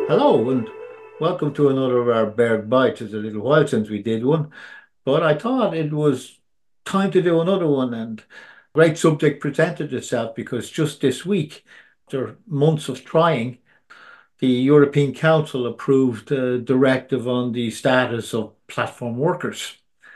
Hello and welcome to another of our Berg Bites. It's a little while since we did one, but I thought it was time to do another one. And great subject presented itself because just this week, after months of trying, the European Council approved a directive on the status of platform workers.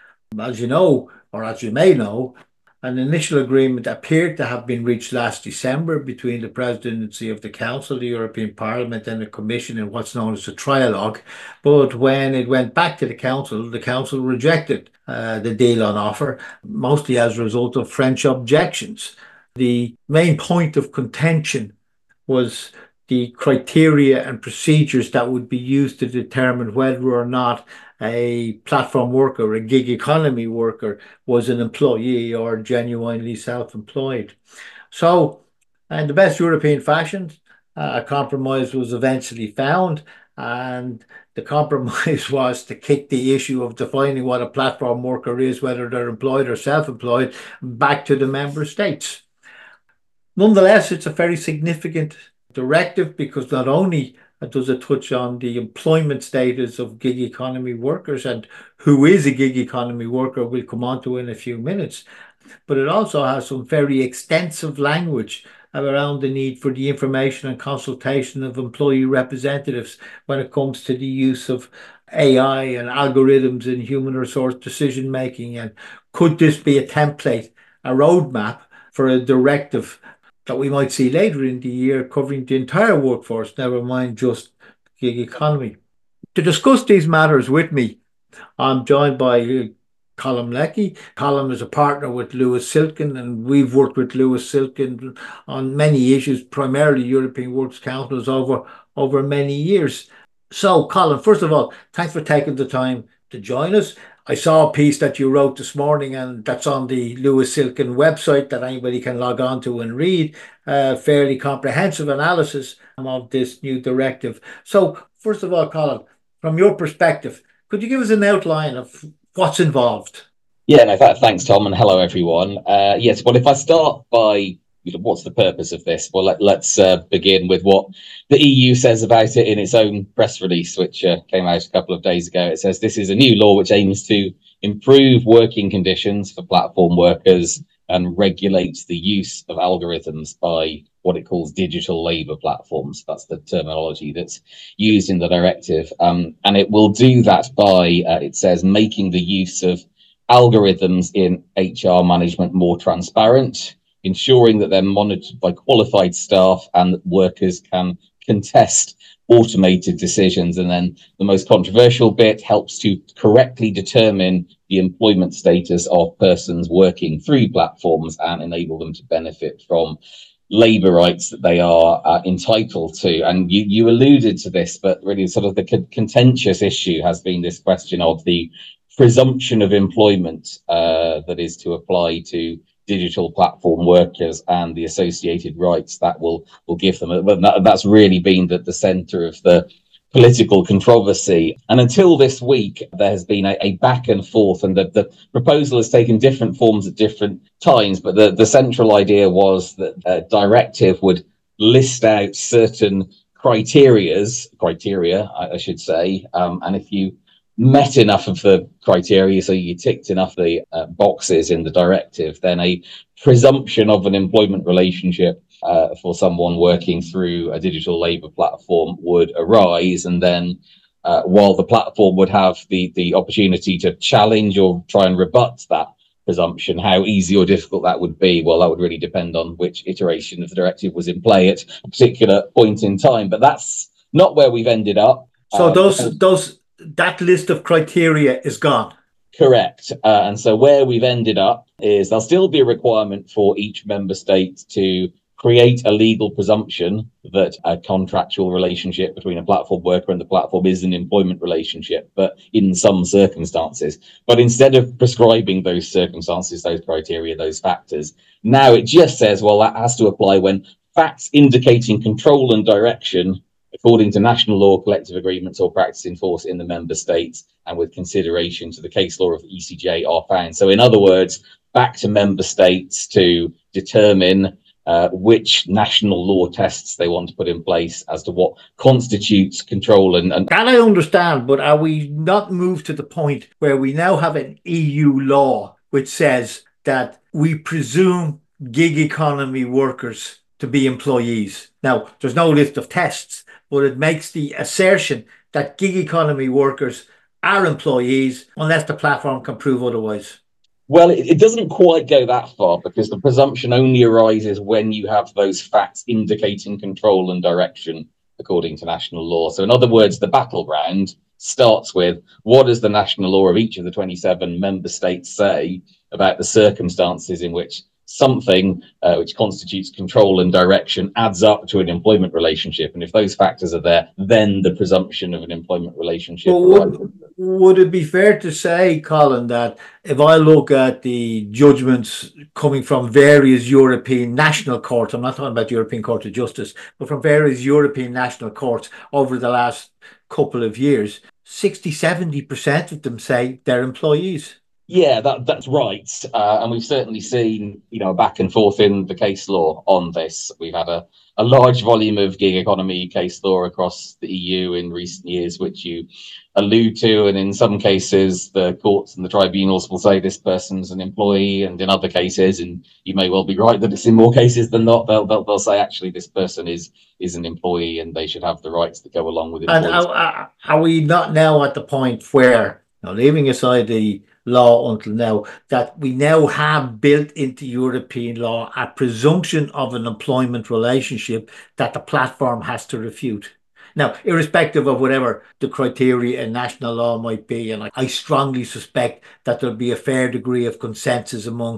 As you know, or as you may know, an initial agreement appeared to have been reached last December between the Presidency of the Council, the European Parliament, and the Commission in what's known as a trialogue. But when it went back to the Council rejected the deal on offer, mostly as a result of French objections. The main point of contention was the criteria and procedures that would be used to determine whether or not a platform worker, a gig economy worker, was an employee or genuinely self-employed. So, in the best European fashion, a compromise was eventually found, and the compromise was to kick the issue of defining what a platform worker is, whether they're employed or self-employed, back to the member states. Nonetheless, it's a very significant directive because not only does it touch on the employment status of gig economy workers and who is a gig economy worker, we'll come on to in a few minutes, but it also has some very extensive language around the need for the information and consultation of employee representatives when it comes to the use of AI and algorithms in human resource decision making. And could this be a template, a roadmap for a directive that we might see later in the year covering the entire workforce, never mind just gig economy? To discuss these matters with me, I'm joined by Colm Leckie. Colm is a partner with Lewis Silkin, and we've worked with Lewis Silkin on many issues, primarily European Works Councils over many years. So, Colm, first of all, thanks for taking the time to join us. I saw a piece that you wrote this morning, and that's on the Lewis Silkin website that anybody can log on to and read. A fairly comprehensive analysis of this new directive. So, first of all, Colm, from your perspective, could you give us an outline of what's involved? Yeah, no, thanks, Tom, and hello, everyone. Yes, well, if I start by what's the purpose of this? Well, let's begin with what the EU says about it in its own press release, which came out a couple of days ago. It says this is a new law which aims to improve working conditions for platform workers and regulates the use of algorithms by what it calls digital labour platforms. That's the terminology that's used in the directive. And it will do that by, it says, making the use of algorithms in HR management more transparent, ensuring that they're monitored by qualified staff and that workers can contest automated decisions. And then the most controversial bit helps to correctly determine the employment status of persons working through platforms and enable them to benefit from labour rights that they are entitled to. And you alluded to this, but really sort of the contentious issue has been this question of the presumption of employment that is to apply to digital platform workers and the associated rights that will give them. That's really been the centre of the political controversy. And until this week, there has been a back and forth, and the proposal has taken different forms at different times. But the central idea was that a directive would list out certain criteria, I should say, and if you met enough of the criteria, so you ticked enough the boxes in the directive, then a presumption of an employment relationship for someone working through a digital labour platform would arise. And then while the platform would have the opportunity to challenge or try and rebut that presumption, how easy or difficult that would be, well, that would really depend on which iteration of the directive was in play at a particular point in time. But that's not where we've ended up. So that list of criteria is gone. Correct. And so where we've ended up is there'll still be a requirement for each member state to create a legal presumption that a contractual relationship between a platform worker and the platform is an employment relationship, but in some circumstances. But instead of prescribing those circumstances, those criteria, those factors, now it just says, well, that has to apply when facts indicating control and direction according to national law, collective agreements, or practice in force in the member states, and with consideration to the case law of ECJ are found. So in other words, back to member states to determine which national law tests they want to put in place as to what constitutes control and That I understand, but are we not moved to the point where we now have an EU law which says that we presume gig economy workers to be employees? Now, there's no list of tests, but it makes the assertion that gig economy workers are employees unless the platform can prove otherwise. Well, it doesn't quite go that far, because the presumption only arises when you have those facts indicating control and direction according to national law. So in other words, the battleground starts with, what does the national law of each of the 27 member states say about the circumstances in which something which constitutes control and direction adds up to an employment relationship? And if those factors are there, then the presumption of an employment relationship arises. Would it be fair to say, Colin, that if I look at the judgments coming from various European national courts, I'm not talking about the European Court of Justice, but from various European national courts over the last couple of years, 60-70% of them say they're employees? Yeah, that's right. And we've certainly seen, a back and forth in the case law on this. We've had a large volume of gig economy case law across the EU in recent years, which you allude to. And in some cases, the courts and the tribunals will say this person's an employee. And in other cases, and you may well be right that it's in more cases than not, they'll say, actually, this person is an employee and they should have the rights that go along with employees. And are we not now at the point where, leaving aside the law until now, that we now have built into European law a presumption of an employment relationship that the platform has to refute? Now, irrespective of whatever the criteria in national law might be, and I strongly suspect that there'll be a fair degree of consensus among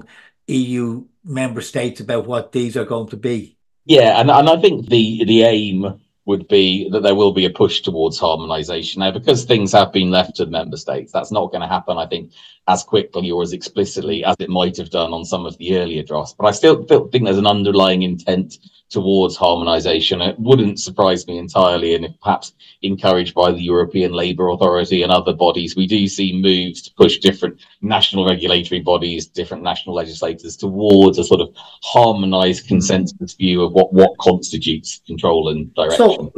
EU member states about what these are going to be. Yeah, and I think the aim would be that there will be a push towards harmonisation. Now, because things have been left to member states, that's not going to happen, I think, as quickly or as explicitly as it might have done on some of the earlier drafts. But I still think there's an underlying intent towards harmonisation. It wouldn't surprise me entirely, and if perhaps encouraged by the European Labour Authority and other bodies, we do see moves to push different national regulatory bodies, different national legislators towards a sort of harmonised consensus view of what constitutes control and direction.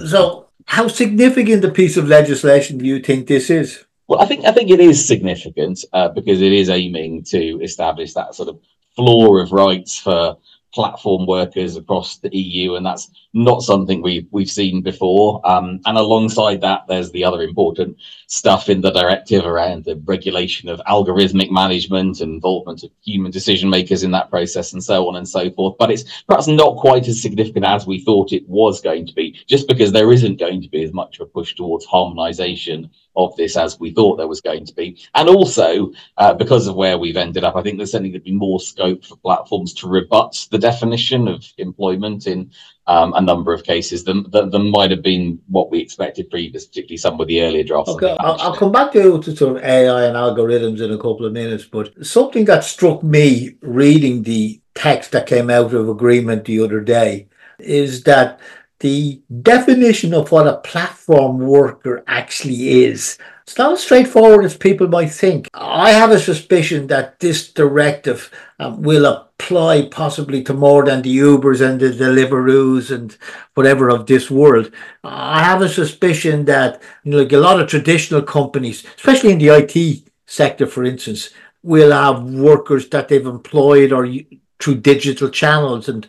So how significant a piece of legislation do you think this is? Well, I think it is significant because it is aiming to establish that sort of floor of rights for platform workers across the EU, and that's not something we've seen before. And alongside that, there's the other important stuff in the directive around the regulation of algorithmic management and involvement of human decision makers in that process, and so on and so forth. But it's perhaps not quite as significant as we thought it was going to be, just because there isn't going to be as much of a push towards harmonisation of this as we thought there was going to be. And also, because of where we've ended up, I think there's certainly going to be more scope for platforms to rebut the definition of employment in a number of cases than might have been what we expected previously, particularly some of the earlier drafts. Okay, I'll come back to sort of AI and algorithms in a couple of minutes, but something that struck me reading the text that came out of agreement the other day is that the definition of what a platform worker actually is, it's not as straightforward as people might think. I have a suspicion that this directive will apply possibly to more than the Ubers and the Deliveroos and whatever of this world. I have a suspicion that, like a lot of traditional companies, especially in the IT sector, for instance, will have workers that they've employed or through digital channels. And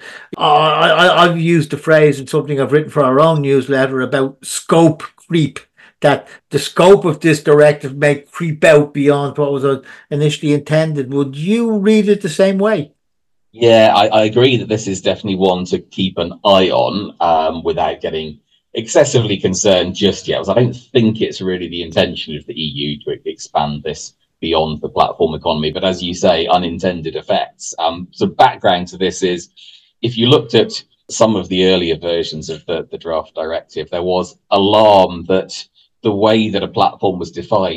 I've used the phrase in something I've written for our own newsletter about scope creep, that the scope of this directive may creep out beyond what was initially intended. Would you read it the same way? Yeah, I agree that this is definitely one to keep an eye on without getting excessively concerned just yet. I don't think it's really the intention of the EU to expand this beyond the platform economy, but as you say, unintended effects. So background to this is, if you looked at some of the earlier versions of the draft directive, there was alarm that the way that a platform was defined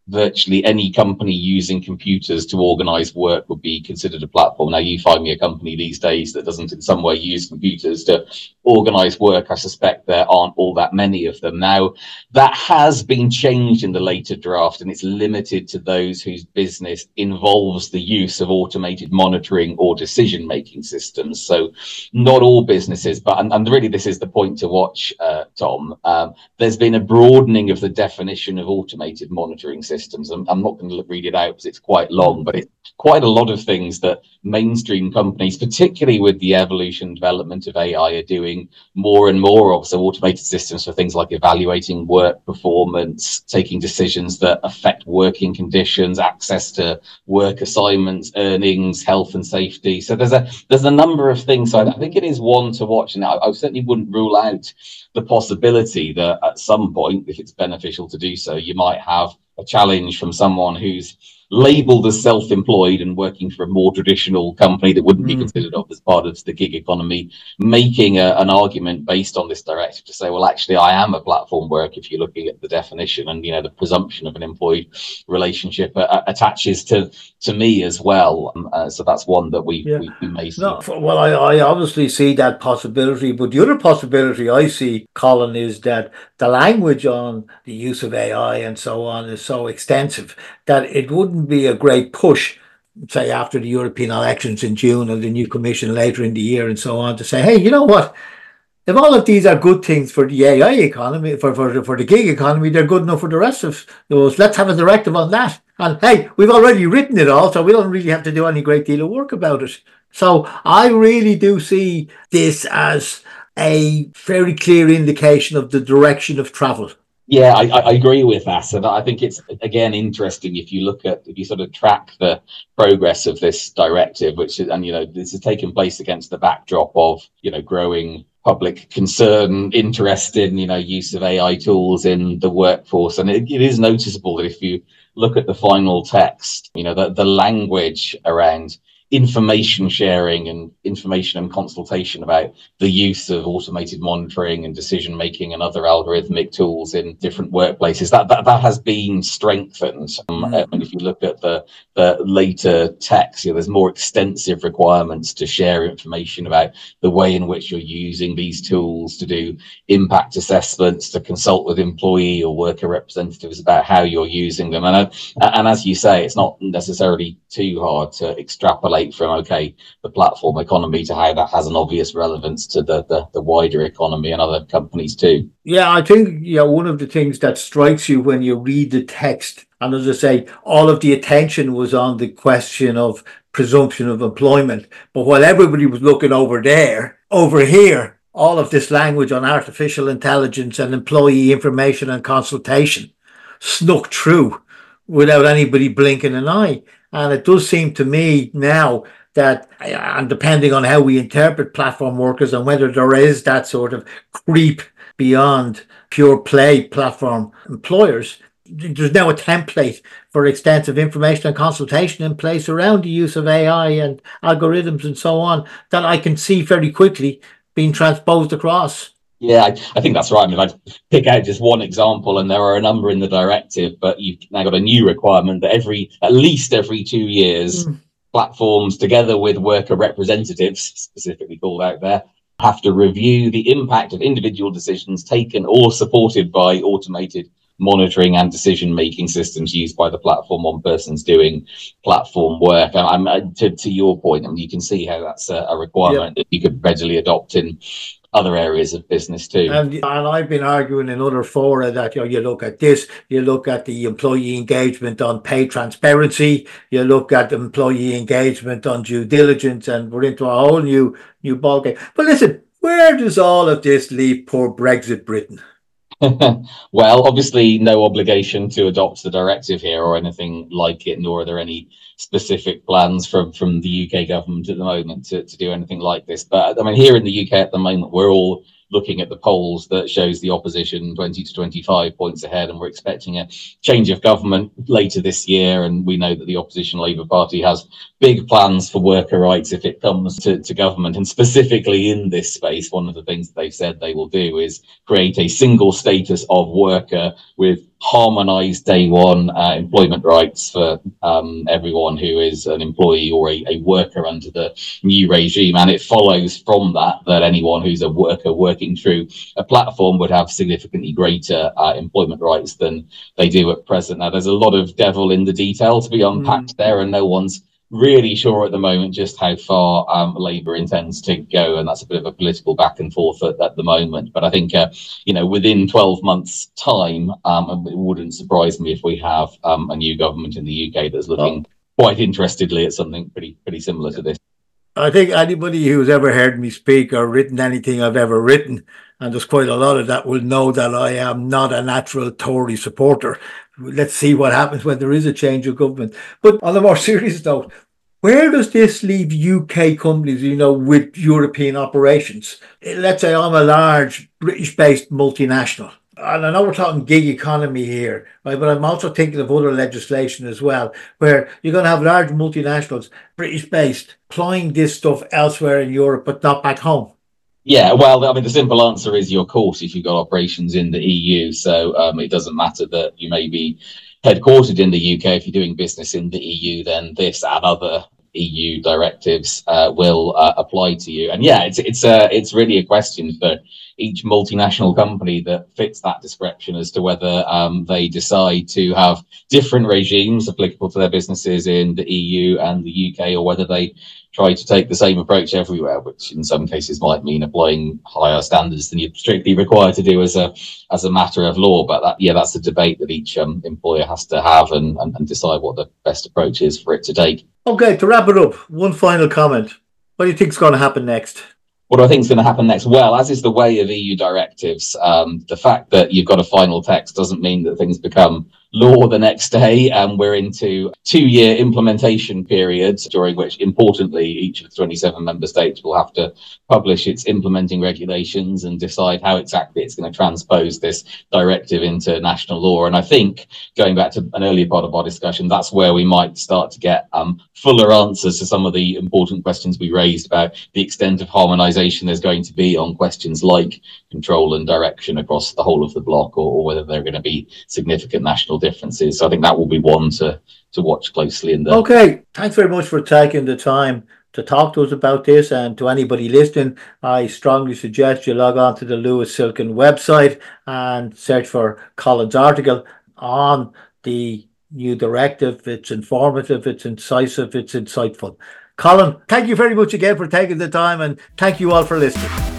virtually any company using computers to organize work would be considered a platform. Now, you find me a company these days that doesn't in some way use computers to organize work. I suspect there aren't all that many of them. Now, that has been changed in the later draft, and it's limited to those whose business involves the use of automated monitoring or decision-making systems. So not all businesses, but and really this is the point to watch, Tom. There's been a broadening of the definition of automated monitoring systems. I'm not going to read it out because it's quite long, but it's quite a lot of things that mainstream companies, particularly with the evolution and development of AI, are doing more and more of. So automated systems for things like evaluating work performance, taking decisions that affect working conditions, access to work assignments, earnings, health and safety. So there's a number of things. So I think it is one to watch. And I certainly wouldn't rule out the possibility that at some point, if it's beneficial to do so, you might have a challenge from someone who's labeled as self-employed and working for a more traditional company that wouldn't be considered of as part of the gig economy, making an argument based on this directive to say, well, actually, I am a platform worker if you're looking at the definition, and the presumption of an employed relationship attaches to me as well. So that's one that we may see. No, well, I obviously see that possibility, but the other possibility I see, Colin, is that the language on the use of AI and so on is so extensive that it wouldn't be a great push, say, after the European elections in June and the new commission later in the year and so on, to say, hey, you know what? If all of these are good things for the AI economy, for the gig economy, they're good enough for the rest of those. Let's have a directive on that. And hey, we've already written it all, so we don't really have to do any great deal of work about it. So I really do see this as a very clear indication of the direction of travel. Yeah, I agree with that. And I think it's, again, interesting if you sort of track the progress of this directive, which is, and, this has taken place against the backdrop of, growing public concern, interest in, use of AI tools in the workforce. And it is noticeable that if you look at the final text, the language around information sharing and information and consultation about the use of automated monitoring and decision making and other algorithmic tools in different workplaces, that has been strengthened. And if you look at the later text, there's more extensive requirements to share information about the way in which you're using these tools, to do impact assessments, to consult with employee or worker representatives about how you're using them. And as you say, it's not necessarily too hard to extrapolate from the platform economy to how that has an obvious relevance to the wider economy and other companies too. Yeah, I think one of the things that strikes you when you read the text, and as I say, all of the attention was on the question of presumption of employment, but while everybody was looking over there, over here, all of this language on artificial intelligence and employee information and consultation snuck through without anybody blinking an eye. And it does seem to me now that, and depending on how we interpret platform workers and whether there is that sort of creep beyond pure play platform employers, there's now a template for extensive information and consultation in place around the use of AI and algorithms and so on that I can see very quickly being transposed across. Yeah, I think that's right. I mean, I'd pick out just one example, and there are a number in the directive, but you've now got a new requirement that at least every 2 years, platforms, together with worker representatives, specifically called out there, have to review the impact of individual decisions taken or supported by automated monitoring and decision-making systems used by the platform on persons doing platform work. To your point, I mean, you can see how that's a requirement that you could readily adopt in other areas of business too. And I've been arguing in other fora that you look at this, you look at the employee engagement on pay transparency, you look at employee engagement on due diligence, and we're into a whole new ballgame. But listen, where does all of this leave poor Brexit Britain? Well, obviously no obligation to adopt the directive here or anything like it, nor are there any specific plans from the UK government at the moment to do anything like this. But I mean, here in the UK at the moment, we're all looking at the polls that shows the opposition 20 to 25 points ahead, and we're expecting a change of government later this year. And we know that the opposition Labour Party has big plans for worker rights if it comes to government. And specifically in this space, one of the things they've said they will do is create a single status of worker with harmonise day one employment rights for everyone who is an employee or a worker under the new regime. And it follows from that anyone who's a worker working through a platform would have significantly greater employment rights than they do at present. Now, there's a lot of devil in the detail to be unpacked there, and no one's really sure at the moment just how far Labour intends to go, and that's a bit of a political back and forth at the moment. But I think within 12 months' time, it wouldn't surprise me if we have a new government in the UK that's looking quite interestedly at something pretty similar to this. I think anybody who's ever heard me speak or written anything I've ever written, and there's quite a lot of that, will know that I am not a natural Tory supporter. Let's see what happens when there is a change of government. But on a more serious note, where does this leave UK companies, with European operations? Let's say I'm a large British-based multinational. And I know we're talking gig economy here, right? But I'm also thinking of other legislation as well, where you're going to have large multinationals, British-based, applying this stuff elsewhere in Europe, but not back home. Yeah, well, I mean, the simple answer is, of course, if you've got operations in the EU. So it doesn't matter that you may be headquartered in the UK. If you're doing business in the EU, then this and other EU directives will apply to you. And yeah, it's really a question for each multinational company that fits that description as to whether they decide to have different regimes applicable to their businesses in the EU and the UK, or whether they try to take the same approach everywhere, which in some cases might mean applying higher standards than you're strictly required to do as a matter of law. But that's a debate that each employer has to have and decide what the best approach is for it to take. Okay, to wrap it up, one final comment. What do you think is going to happen next? What do I think is going to happen next? Well, as is the way of EU directives, the fact that you've got a final text doesn't mean that things become law the next day. And we're into 2-year implementation periods, during which, importantly, each of the 27 member states will have to publish its implementing regulations and decide how exactly it's going to transpose this directive into national law. And I think, going back to an earlier part of our discussion, that's where we might start to get fuller answers to some of the important questions we raised about the extent of harmonisation there's going to be on questions like control and direction across the whole of the bloc, or whether there are going to be significant national differences. So I think that will be one to watch closely in the... Okay, thanks very much for taking the time to talk to us about this. And to anybody listening, I strongly suggest you log on to the Lewis Silkin website and search for Colin's article on the new directive. It's informative, it's incisive, it's insightful. Colin, thank you very much again for taking the time, and thank you all for listening.